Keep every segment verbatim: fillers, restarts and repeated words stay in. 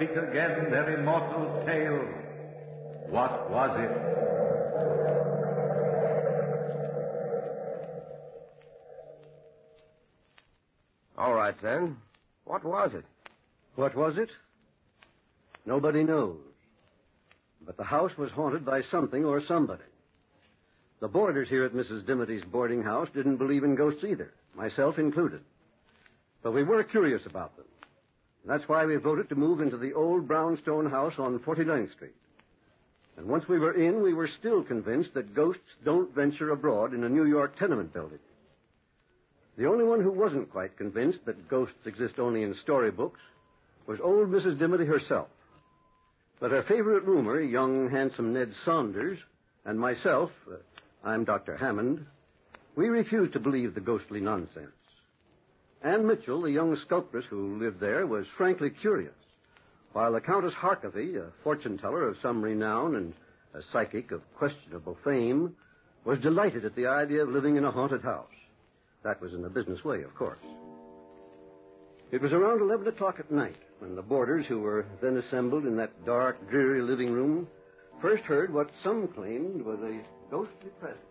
speak again their immortal tale. What was it? All right, then. What was it? What was it? Nobody knows. But the house was haunted by something or somebody. The boarders here at Missus Dimity's boarding house didn't believe in ghosts either, myself included. But we were curious about them. That's why we voted to move into the old brownstone house on forty-ninth Street. And once we were in, we were still convinced that ghosts don't venture abroad in a New York tenement building. The only one who wasn't quite convinced that ghosts exist only in storybooks was old Missus Dimity herself. But her favorite roomer, young, handsome Ned Saunders, and myself, uh, I'm Doctor Hammond, we refused to believe the ghostly nonsense. Anne Mitchell, the young sculptress who lived there, was frankly curious, while the Countess Harkavy, a fortune-teller of some renown and a psychic of questionable fame, was delighted at the idea of living in a haunted house. That was in a business way, of course. It was around eleven o'clock at night when the boarders, who were then assembled in that dark, dreary living room, first heard what some claimed was a ghostly presence.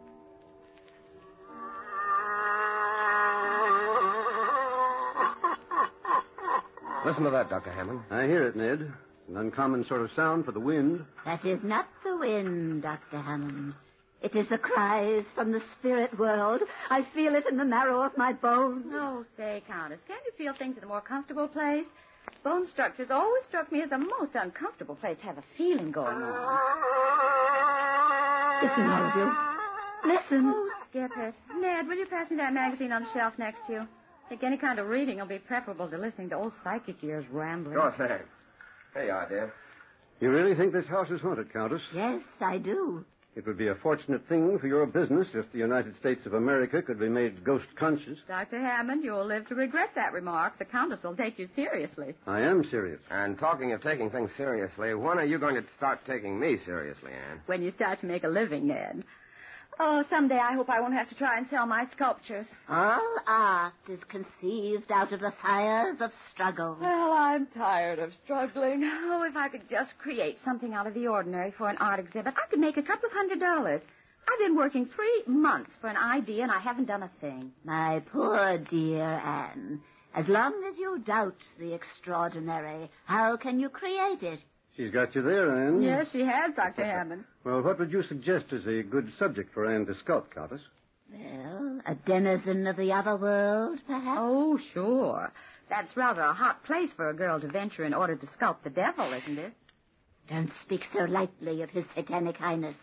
Listen to that, Doctor Hammond. I hear it, Ned. An uncommon sort of sound for the wind. That is not the wind, Doctor Hammond. It is the cries from the spirit world. I feel it in the marrow of my bones. Oh, say, Countess, can't you feel things in a more comfortable place? Bone structures always struck me as a most uncomfortable place to have a feeling going on. Listen, all of you. Listen. Oh, skip it. Ned, will you pass me that magazine on the shelf next to you? I think any kind of reading will be preferable to listening to old psychic ears rambling. Sure thing. Here you are, dear. You really think this house is haunted, Countess? Yes, I do. It would be a fortunate thing for your business if the United States of America could be made ghost-conscious. Doctor Hammond, you'll live to regret that remark. The Countess will take you seriously. I am serious. And talking of taking things seriously, when are you going to start taking me seriously, Anne? When you start to make a living, Ned. Oh, someday I hope I won't have to try and sell my sculptures. All art is conceived out of the fires of struggle. Well, I'm tired of struggling. Oh, if I could just create something out of the ordinary for an art exhibit, I could make a couple of hundred dollars. I've been working three months for an idea, and I haven't done a thing. My poor dear Anne, as long as you doubt the extraordinary, how can you create it? She's got you there, Anne. Yes, she has, Doctor Hammond. Well, what would you suggest as a good subject for Anne to sculpt, Countess? Well, a denizen of the other world, perhaps? Oh, sure. That's rather a hot place for a girl to venture in order to sculpt the devil, isn't it? Don't speak so lightly of his satanic highness.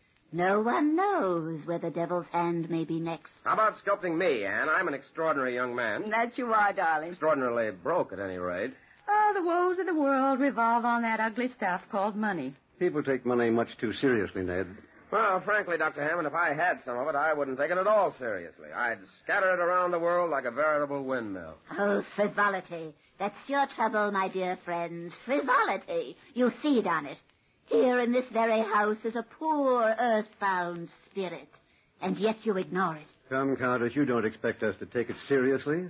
No one knows where the devil's hand may be next. How about sculpting me, Anne? I'm an extraordinary young man. That you are, darling. Extraordinarily broke, at any rate. Oh, the woes of the world revolve on that ugly stuff called money. People take money much too seriously, Ned. Well, frankly, Doctor Hammond, if I had some of it, I wouldn't take it at all seriously. I'd scatter it around the world like a veritable windmill. Oh, frivolity. That's your trouble, my dear friends. Frivolity. You feed on it. Here in this very house is a poor, earthbound spirit, and yet you ignore it. Come, Countess, you don't expect us to take it seriously?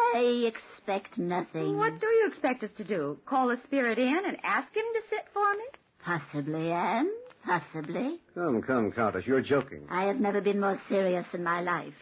I expect nothing. What do you expect us to do? Call the spirit in and ask him to sit for me? Possibly, Anne. Possibly. Come, come, Countess, you're joking. I have never been more serious in my life.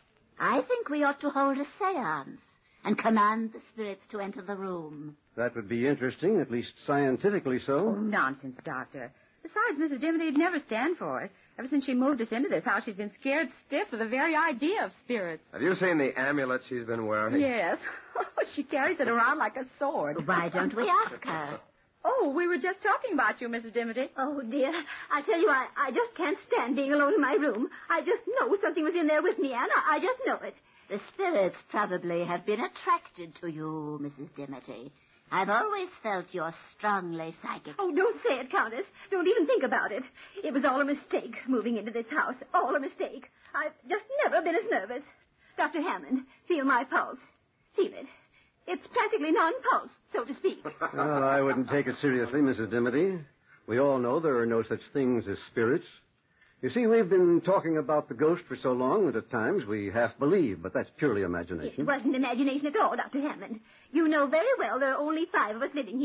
I think we ought to hold a seance and command the spirits to enter the room. That would be interesting, at least scientifically so. Oh, nonsense, Doctor. Besides, Missus Dimity'd never stand for it. Ever since she moved us into this house, she's been scared stiff of the very idea of spirits. Have you seen the amulet she's been wearing? Yes. She carries it around like a sword. Why don't we ask her? Oh, we were just talking about you, Missus Dimity. Oh, dear. I tell you, I, I just can't stand being alone in my room. I just know something was in there with me, Anne. I, I just know it. The spirits probably have been attracted to you, Missus Dimity. I've always felt you're strongly psychic. Oh, don't say it, Countess. Don't even think about it. It was all a mistake, moving into this house. All a mistake. I've just never been as nervous. Doctor Hammond, feel my pulse. Feel it. It's practically non-pulsed, so to speak. Well, I wouldn't take it seriously, Missus Dimity. We all know there are no such things as spirits. You see, we've been talking about the ghost for so long that at times we half believe, but that's purely imagination. It wasn't imagination at all, Doctor Hammond. You know very well there are only five of us living here.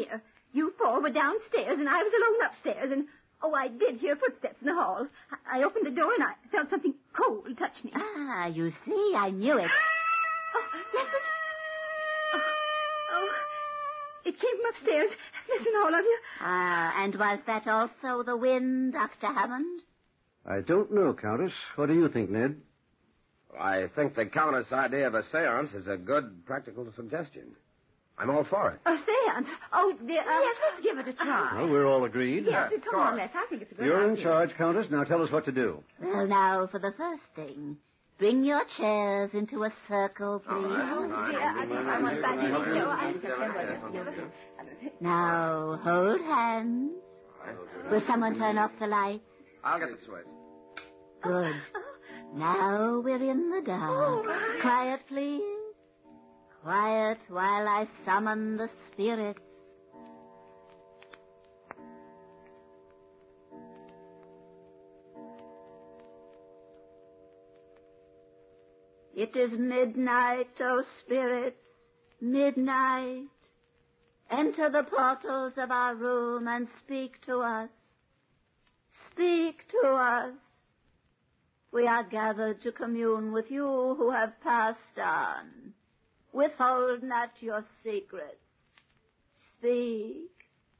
You four were downstairs, and I was alone upstairs, and, oh, I did hear footsteps in the hall. I, I opened the door, and I felt something cold touch me. Ah, you see, I knew it. Oh, listen. Oh, oh, it came from upstairs. Listen, all of you. Ah, and was that also the wind, Doctor Hammond? I don't know, Countess. What do you think, Ned? I think the Countess' idea of a seance is a good practical suggestion. I'm all for it. A seance? Oh, dear. Uh, Yes, let's give it a try. Well, we're all agreed. Yes, of come on, course. Les. I think it's a good You're idea. in charge, Countess. Now tell us what to do. Well, now, for the first thing, bring your chairs into a circle, please. Oh, dear. I think I want back in the show. Now, hold hands. Will someone turn off the lights? I'll get the switch. Good. Now we're in the dark. Quiet, please. Quiet while I summon the spirits. It is midnight, O spirits, midnight. Enter the portals of our room and speak to us. Speak to us. We are gathered to commune with you who have passed on. Withhold not your secrets. Speak.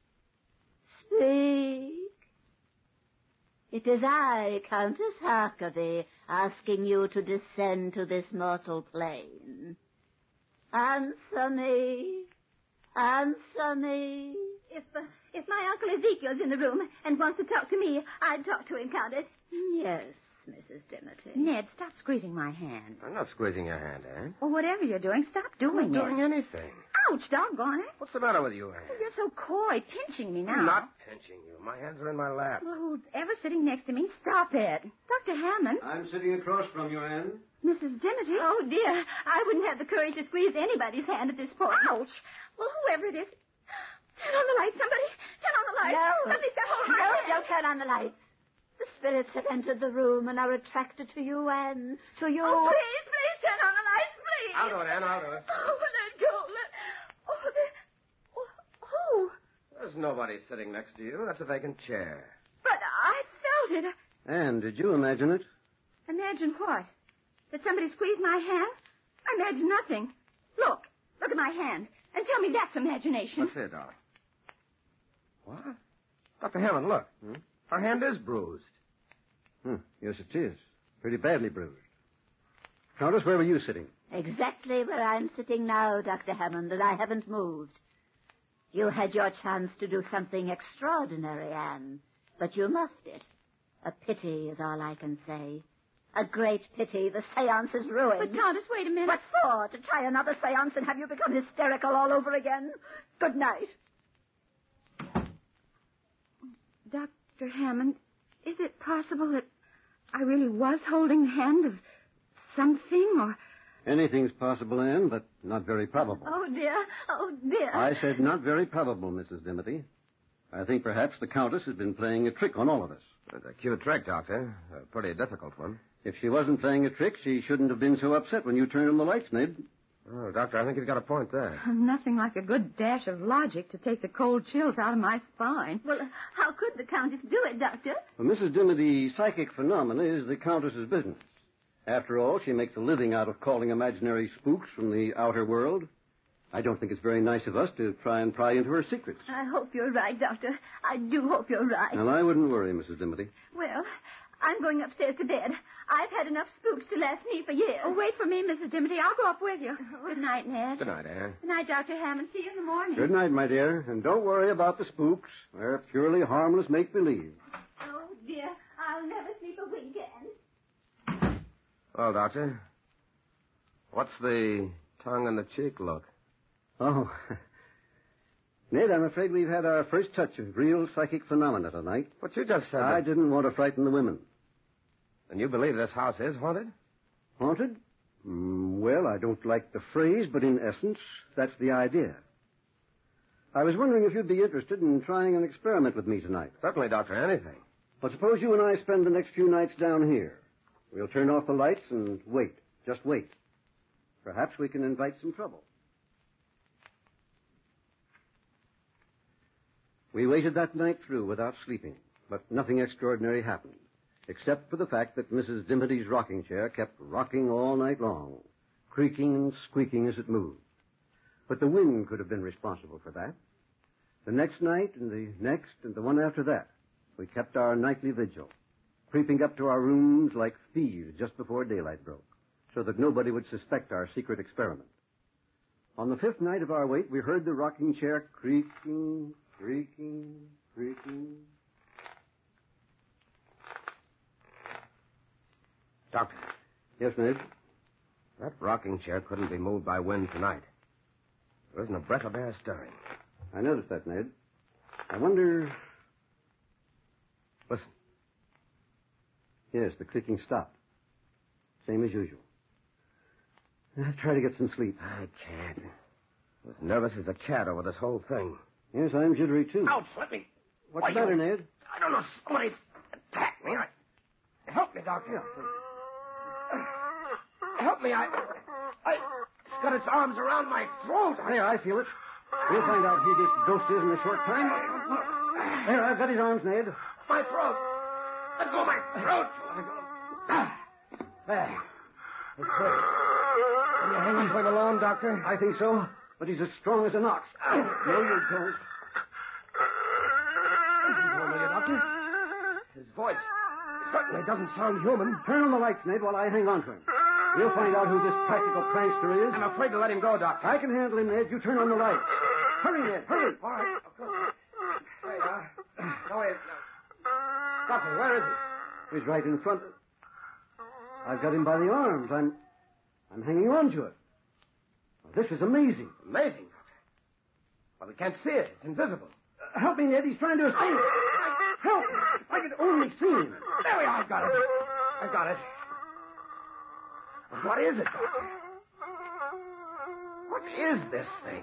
Speak. It is I, Countess Harkavy, asking you to descend to this mortal plane. Answer me. Answer me. If, uh, if my Uncle Ezekiel's in the room and wants to talk to me, I'd talk to him, Countess. Yes, Missus Dimity. Ned, stop squeezing my hand. I'm not squeezing your hand, Anne. Well, whatever you're doing, stop doing I'm it. not doing anything. Ouch, doggone it. What's the matter with you, Anne? Oh, you're so coy, pinching me now. I'm not pinching you. My hands are in my lap. Well, who's ever sitting next to me? Stop it. Doctor Hammond. I'm sitting across from you, Anne. Missus Dimity. Oh, dear. I wouldn't have the courage to squeeze anybody's hand at this point. Ouch. Well, whoever it is, turn on the light, somebody. Turn on the light. No. Somebody's got hold of my No, hand. don't turn on the lights. The spirits have entered the room and are attracted to you, Anne. To you. Oh, please, please turn on the lights, please. I'll do it, Anne. I'll do it. Oh, let go. Let... Oh, there... Oh, who? There's nobody sitting next to you. That's a vacant chair. But I felt it. Anne, did you imagine it? Imagine what? That somebody squeezed my hand? I imagine nothing. Look. Look at my hand. And tell me that's imagination. Let's see it, darling. What? Doctor Hammond, look. Hmm? Her hand is bruised. Hmm. Yes, it is. Pretty badly bruised. Countess, where were you sitting? Exactly where I'm sitting now, Doctor Hammond, and I haven't moved. You had your chance to do something extraordinary, Anne, but you muffed it. A pity is all I can say. A great pity. The seance is ruined. But, Countess, wait a minute. What for? To try another seance and have you become hysterical all over again? Good night. Doctor Hammond, is it possible that I really was holding the hand of something, or... Anything's possible, Anne, but not very probable. Oh, dear. Oh, dear. I said not very probable, Missus Dimity. I think perhaps the Countess has been playing a trick on all of us. It's a cute trick, Doctor. A pretty difficult one. If she wasn't playing a trick, she shouldn't have been so upset when you turned on the lights, Ned. Oh, Doctor, I think you've got a point there. Nothing like a good dash of logic to take the cold chills out of my spine. Well, how could the Countess do it, Doctor? Well, Missus Dimity, psychic phenomena is the Countess's business. After all, she makes a living out of calling imaginary spooks from the outer world. I don't think it's very nice of us to try and pry into her secrets. I hope you're right, Doctor. I do hope you're right. Well, I wouldn't worry, Missus Dimity. Well, I'm going upstairs to bed. I've had enough spooks to last me for years. Oh, wait for me, Missus Dimity. I'll go up with you. Good night, Ned. Good night, Anne. Good night, Doctor Hammond. See you in the morning. Good night, my dear. And don't worry about the spooks. They're purely harmless make-believe. Oh, dear. I'll never sleep a wink, Anne. Well, Doctor, what's the tongue in the cheek look? Oh. Ned, I'm afraid we've had our first touch of real psychic phenomena tonight. But you just said I that... didn't want to frighten the women. And you believe this house is haunted? Haunted? Mm, well, I don't like the phrase, but in essence, that's the idea. I was wondering if you'd be interested in trying an experiment with me tonight. Certainly, Doctor, anything. Well, suppose you and I spend the next few nights down here. We'll turn off the lights and wait. Just wait. Perhaps we can invite some trouble. We waited that night through without sleeping, but nothing extraordinary happened, except for the fact that Missus Dimity's rocking chair kept rocking all night long, creaking and squeaking as it moved. But the wind could have been responsible for that. The next night and the next and the one after that, we kept our nightly vigil, creeping up to our rooms like thieves just before daylight broke, so that nobody would suspect our secret experiment. On the fifth night of our wait, we heard the rocking chair creaking, creaking, creaking. Doctor. Yes, Ned? That rocking chair couldn't be moved by wind tonight. There isn't a breath of air stirring. I noticed that, Ned. I wonder... Listen. Yes, the creaking stopped. Same as usual. I'll try to get some sleep. I can't. I'm as nervous as a cat over this whole thing. Yes, I'm jittery, too. Ouch, let me... What's Why, the matter, you... Ned? I don't know. Somebody's attacked me. I... Help me, Doctor. Help me. I... I... It's got its arms around my throat. I... There, I feel it. We'll find out who this ghost is in a short time. There, I've got his arms, Ned. My throat. Let go of my throat. There. It's hurt. Can you hang on for him alone, Doctor? I think so, but he's as strong as an ox. No, you don't. Listen to him, will you, Doctor? His voice certainly doesn't sound human. Turn on the lights, Ned, while I hang on to him. We'll find out who this practical prankster is. I'm afraid to let him go, Doctor. I can handle him, Ned. You turn on the lights. Hurry, Ned, hurry. All right, of course. Wait, uh... No, wait. No. Doctor, where is he? He's right in front. I've got him by the arms. I'm... I'm hanging on to it. Well, this is amazing. Amazing, Doctor. Well, we can't see it. It's invisible. Uh, help me, Ned. He's trying to escape. Help! If I could only see him. There we are. I've got it. I've got it. What is it, Doctor? What is this thing?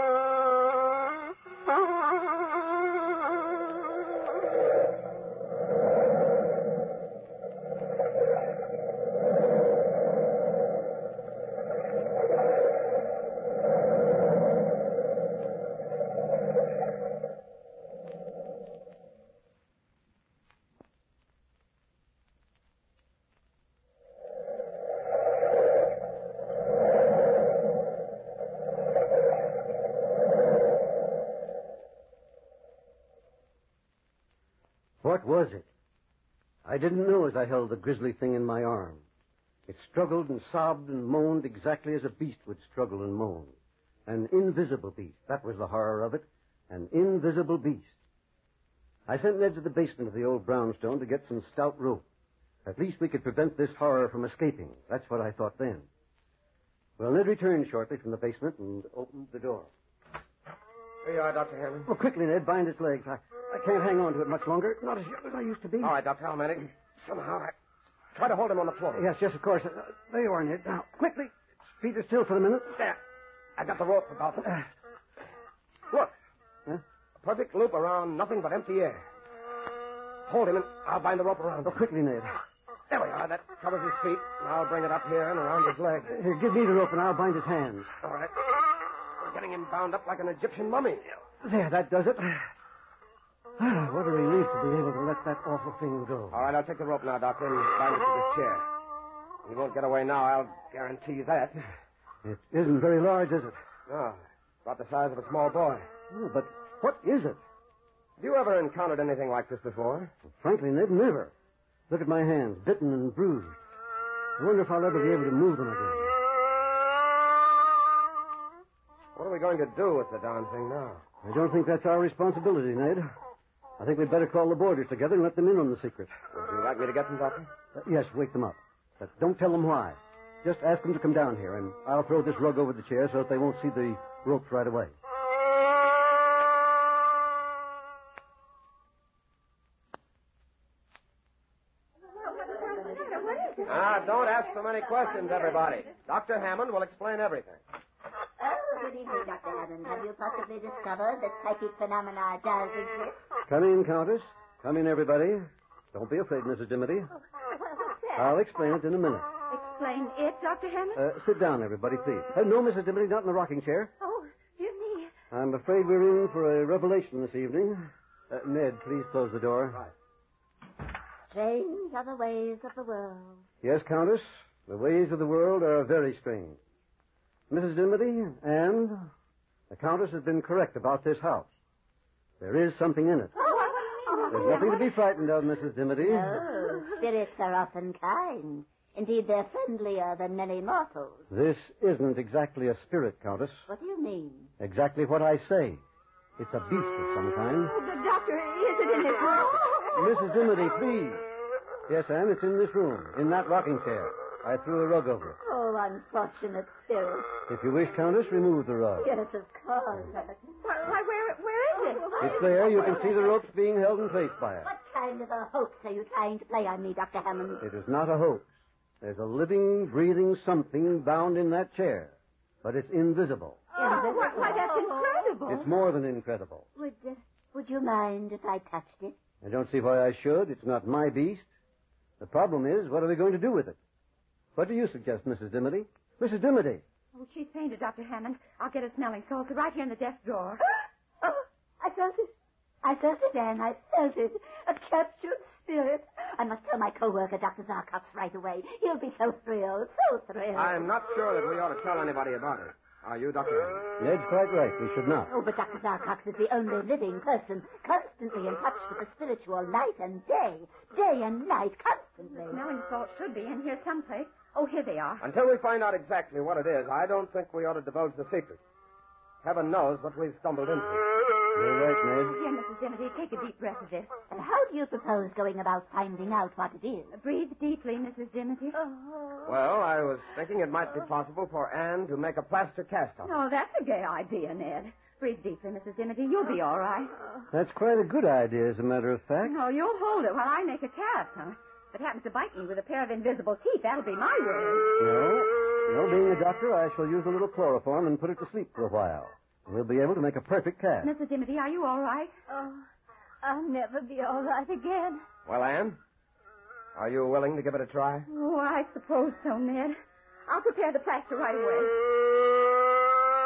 What was it? I didn't know as I held the grisly thing in my arm. It struggled and sobbed and moaned exactly as a beast would struggle and moan. An invisible beast. That was the horror of it. An invisible beast. I sent Ned to the basement of the old brownstone to get some stout rope. At least we could prevent this horror from escaping. That's what I thought then. Well, Ned returned shortly from the basement and opened the door. Here you are, Doctor Hammond. Oh, quickly, Ned. Bind its legs. I, I can't hang on to it much longer. Not as young as I used to be. All right, Doctor Halmedic. Somehow I... Try to hold him on the floor. Yes, yes, of course. Uh, there you are, Ned. Now, quickly. Feet are still for a minute. There. I got the rope about them. Uh, Look. Huh? A perfect loop around nothing but empty air. Hold him and I'll bind the rope around Oh, him. quickly, Ned. There we are. That covers his feet. And I'll bring it up here and around his leg. Here, give me the rope and I'll bind his hands. All right. We're getting him bound up like an Egyptian mummy. There, that does it. Ah, what a relief to be able to let that awful thing go. All right, I'll take the rope now, Doctor, and bind it to this chair. He won't get away now, I'll guarantee that. It isn't very large, is it? No, about the size of a small boy. Oh, but what is it? Have you ever encountered anything like this before? Frankly, Ned, never. Look at my hands, bitten and bruised. I wonder if I'll ever be able to move them again. What are we going to do with the darn thing now? I don't think that's our responsibility, Ned. I think we'd better call the boarders together and let them in on the secret. Would you like me to get them, Doctor? Uh, yes, wake them up. But don't tell them why. Just ask them to come down here, and I'll throw this rug over the chair so that they won't see the ropes right away. Ah, don't ask so many questions, everybody. Doctor Hammond will explain everything. Oh, good evening, Doctor Hammond. Have you possibly discovered that psychic phenomena does exist? Come in, Countess. Come in, everybody. Don't be afraid, Missus Dimity. Oh, what's that? I'll explain it in a minute. Explain it, Doctor Hammond? Uh, sit down, everybody, please. Uh, no, Missus Dimity, not in the rocking chair. Oh, dear me. I'm afraid we're in for a revelation this evening. Uh, Ned, please close the door. Right. Strange are the ways of the world. Yes, Countess. The ways of the world are very strange. Missus Dimity, and the Countess has been correct about this house. There is something in it. There's nothing to be frightened of, Missus Dimity. Oh, spirits are often kind. Indeed, they're friendlier than many mortals. This isn't exactly a spirit, Countess. What do you mean? Exactly what I say. It's a beast of some kind. Oh, the doctor, is it in this room? Missus Dimity, please. Yes, Anne, it's in this room, in that rocking chair. I threw a rug over it. Oh, unfortunate spirit. If you wish, Countess, remove the rug. Yes, of course. Why, why where, where is it? It's there. You can see the ropes being held in place by it. What kind of a hoax are you trying to play on me, Doctor Hammond? It is not a hoax. There's a living, breathing something bound in that chair. But it's invisible. Oh, why, why, that's incredible. It's more than incredible. Would, uh, would you mind if I touched it? I don't see why I should. It's not my beast. The problem is, what are we going to do with it? What do you suggest, Missus Dimity? Missus Dimity! Oh, she's fainted, Doctor Hammond. I'll get a smelling salts right here in the desk drawer. Oh, I felt it. I felt it, Anne. I felt it. A captured spirit. I must tell my co-worker, Doctor Zarkox, right away. He'll be so thrilled, so thrilled. I'm not sure that we ought to tell anybody about it. Are you, Doctor Hammond? Ned's quite right. We should not. Oh, but Doctor Zarkox is the only living person constantly in touch with the spiritual night and day. Day and night, constantly. Smelling salts should be in here someplace. Oh, here they are. Until we find out exactly what it is, I don't think we ought to divulge the secret. Heaven knows what we've stumbled into. You're right, Ned. Here, Missus Dimity, take a deep breath of this. And how do you propose going about finding out what it is? Breathe deeply, Missus Dimity. Well, I was thinking it might be possible for Anne to make a plaster cast of it. Oh, that's a gay idea, Ned. Breathe deeply, Missus Dimity. You'll be all right. That's quite a good idea, as a matter of fact. No, you'll hold it while I make a cast, huh? If it happens to bite me with a pair of invisible teeth, that'll be my ruin. No. No, being a doctor, I shall use a little chloroform and put it to sleep for a while. And we'll be able to make a perfect cast. Missus Dimity, are you all right? Oh, I'll never be all right again. Well, Anne, are you willing to give it a try? Oh, I suppose so, Ned. I'll prepare the plaster right away.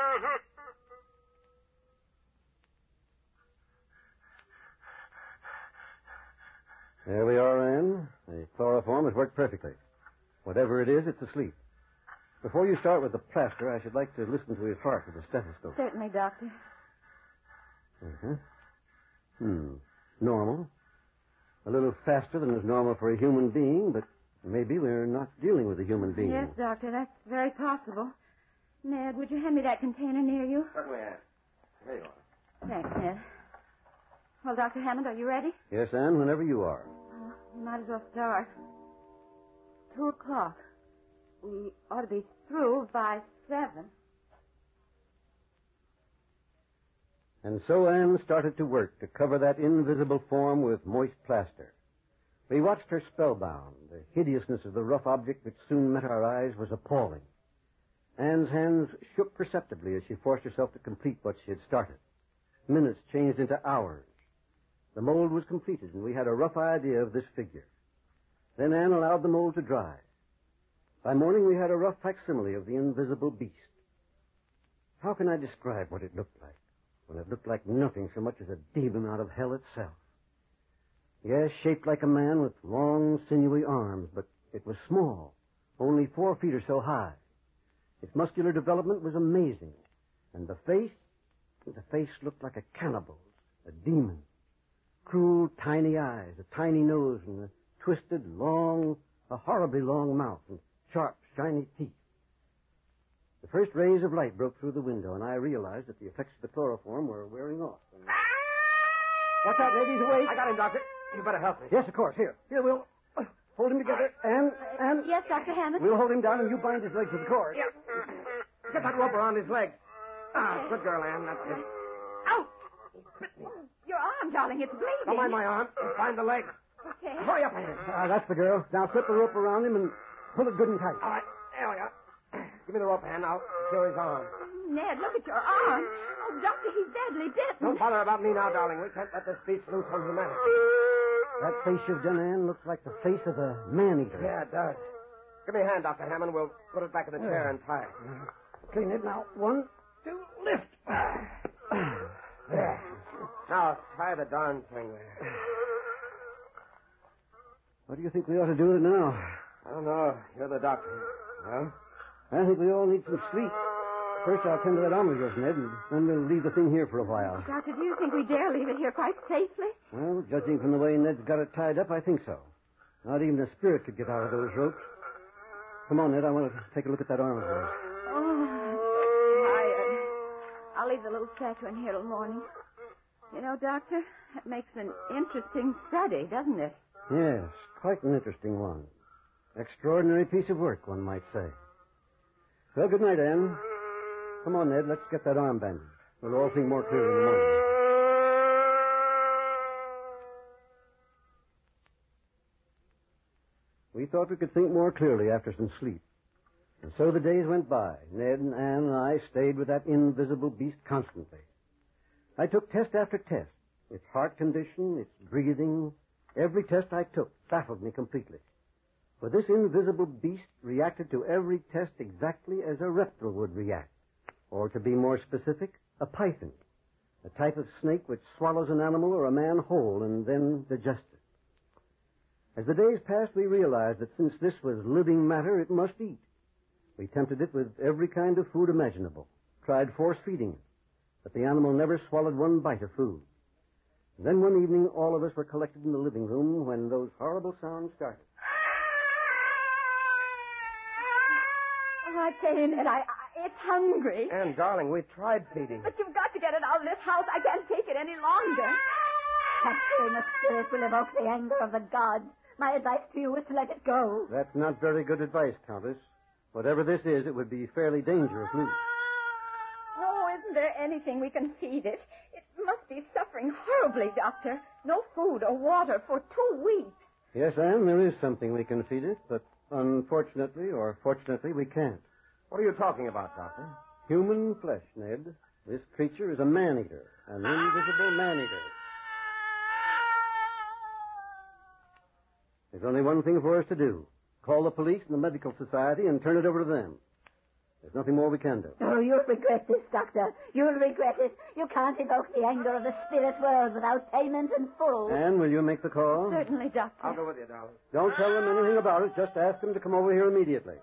There we are, Anne. The chloroform has worked perfectly. Whatever it is, it's asleep. Before you start with the plaster, I should like to listen to his heart with a stethoscope. Certainly, Doctor. Uh-huh. Hmm. Normal. A little faster than is normal for a human being, but maybe we're not dealing with a human being. Yes, Doctor, that's very possible. Ned, would you hand me that container near you? Certainly, Anne. Here you are. Thanks, Ned. Well, Doctor Hammond, are you ready? Yes, Anne, whenever you are. Oh, we might as well start. Two o'clock. We ought to be through by seven. And so Anne started to work to cover that invisible form with moist plaster. We watched her spellbound. The hideousness of the rough object which soon met our eyes was appalling. Anne's hands shook perceptibly as she forced herself to complete what she had started. Minutes changed into hours. The mold was completed, and we had a rough idea of this figure. Then Anne allowed the mold to dry. By morning, we had a rough facsimile of the invisible beast. How can I describe what it looked like? Well, it looked like nothing so much as a demon out of hell itself. Yes, shaped like a man with long, sinewy arms, but it was small, only four feet or so high. Its muscular development was amazing. And the face, the face looked like a cannibal's, a demon. Cruel, tiny eyes, a tiny nose, and a twisted, long, a horribly long mouth, and sharp, shiny teeth. The first rays of light broke through the window, and I realized that the effects of the chloroform were wearing off. And... Watch out, Ned, he's awake. I got him, Doctor. You better help me. Yes, of course. Here. Here, we'll uh, hold him together. And, and... Yes, Doctor Hammond? We'll hold him down, and you bind his legs with the cord. Yeah. Get that rope around his leg. Ah, good girl, Anne. That's it. Ow! Your arm, darling, it's bleeding. Don't mind my arm. Find the leg. Okay. Hurry up, Anne. Ah, that's the girl. Now slip the rope around him and pull it good and tight. All right. There we are. Give me the rope, Anne. I'll secure his arm. Ned, look at your arm. Oh, Doctor, he's badly bitten. Don't bother about me now, darling. We can't let this beast loose on humanity. That face you've done, Anne, looks like the face of a man-eater. Yeah, it does. Give me a hand, Doctor Hammond. We'll put it back in the chair and tie it. Clean it now. One, two, lift. There. Now, tie the darn thing there. What do you think we ought to do with it now? I don't know. You're the doctor. Well? I think we all need some sleep. First, I'll tend to that arm of yours, Ned, and then we'll leave the thing here for a while. Doctor, do you think we dare leave it here quite safely? Well, judging from the way Ned's got it tied up, I think so. Not even a spirit could get out of those ropes. Come on, Ned. I want to take a look at that arm of yours. Oh, I'm tired. I'll leave the little statue in here till morning. You know, Doctor, that makes an interesting study, doesn't it? Yes, quite an interesting one. Extraordinary piece of work, one might say. Well, good night, Anne. Come on, Ned. Let's get that arm bandaged. We'll all think more clearly in the morning. We thought we could think more clearly after some sleep. And so the days went by. Ned and Anne and I stayed with that invisible beast constantly. I took test after test. Its heart condition, its breathing, every test I took baffled me completely. For this invisible beast reacted to every test exactly as a reptile would react. Or to be more specific, a python, a type of snake which swallows an animal or a man whole and then digests it. As the days passed, we realized that since this was living matter, it must eat. We tempted it with every kind of food imaginable, tried force-feeding it, but the animal never swallowed one bite of food. And then one evening, all of us were collected in the living room when those horrible sounds started. Oh, I came and I, I it's hungry. Anne, darling, we've tried feeding. But you've got to get it out of this house. I can't take it any longer. Capturing a spirit will evoke the anger of the gods. My advice to you is to let it go. That's not very good advice, Countess. Whatever this is, it would be fairly dangerous news. Oh, isn't there anything we can feed it? It must be suffering horribly, Doctor. No food or water for two weeks. Yes, Anne, there is something we can feed it, but unfortunately or fortunately, we can't. What are you talking about, Doctor? Human flesh, Ned. This creature is a man-eater, an invisible man-eater. There's only one thing for us to do. Call the police and the medical society and turn it over to them. There's nothing more we can do. Oh, you'll regret this, Doctor. You'll regret it. You can't evoke the anger of the spirit world without payment in full. Anne, will you make the call? Certainly, Doctor. I'll go with you, darling. Don't tell them anything about it. Just ask them to come over here immediately.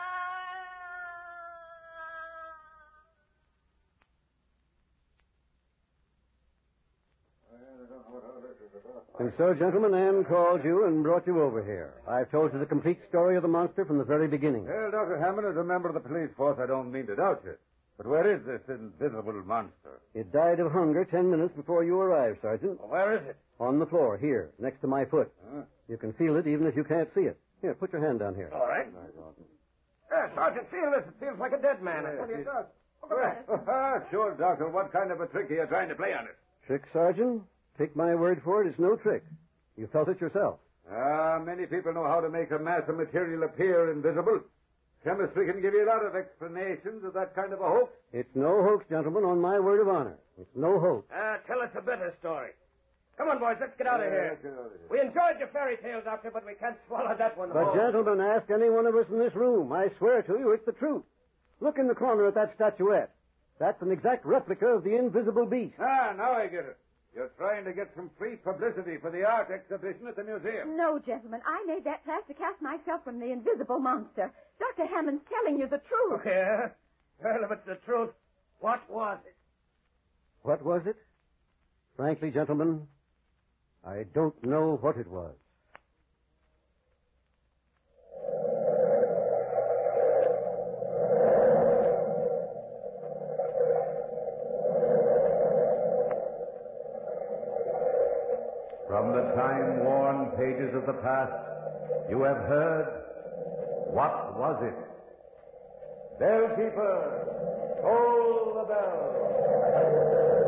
And so, gentlemen, Anne called you and brought you over here. I've told you the complete story of the monster from the very beginning. Well, Doctor Hammond, as a member of the police force, I don't mean to doubt you. But where is this invisible monster? It died of hunger ten minutes before you arrived, Sergeant. Well, where is it? On the floor, here, next to my foot. Huh? You can feel it even if you can't see it. Here, put your hand down here. All right. Yeah, Sergeant, feel this. It feels like a dead man. I tell you it does. Look at that. Sure, Doctor. What kind of a trick are you trying to play on it? Trick, Sergeant? Take my word for it, it's no trick. You felt it yourself. Ah, many people know how to make a mass of material appear invisible. Chemistry can give you a lot of explanations of that kind of a hoax. It's no hoax, gentlemen, on my word of honor. It's no hoax. Uh, tell us a better story. Come on, boys, let's get out of Yeah, here. let's get out of here. We enjoyed your fairy tale, Doctor, but we can't swallow that one But, whole. gentlemen, ask any one of us in this room. I swear to you, it's the truth. Look in the corner at that statuette. That's an exact replica of the invisible beast. Ah, now I get it. You're trying to get some free publicity for the art exhibition at the museum. No, gentlemen. I made that plaster cast myself from the invisible monster. Doctor Hammond's telling you the truth. Yeah? Well, if it's the truth, what was it? What was it? Frankly, gentlemen, I don't know what it was. From the time-worn pages of the past, you have heard, what was it? Bellkeeper, toll the bell.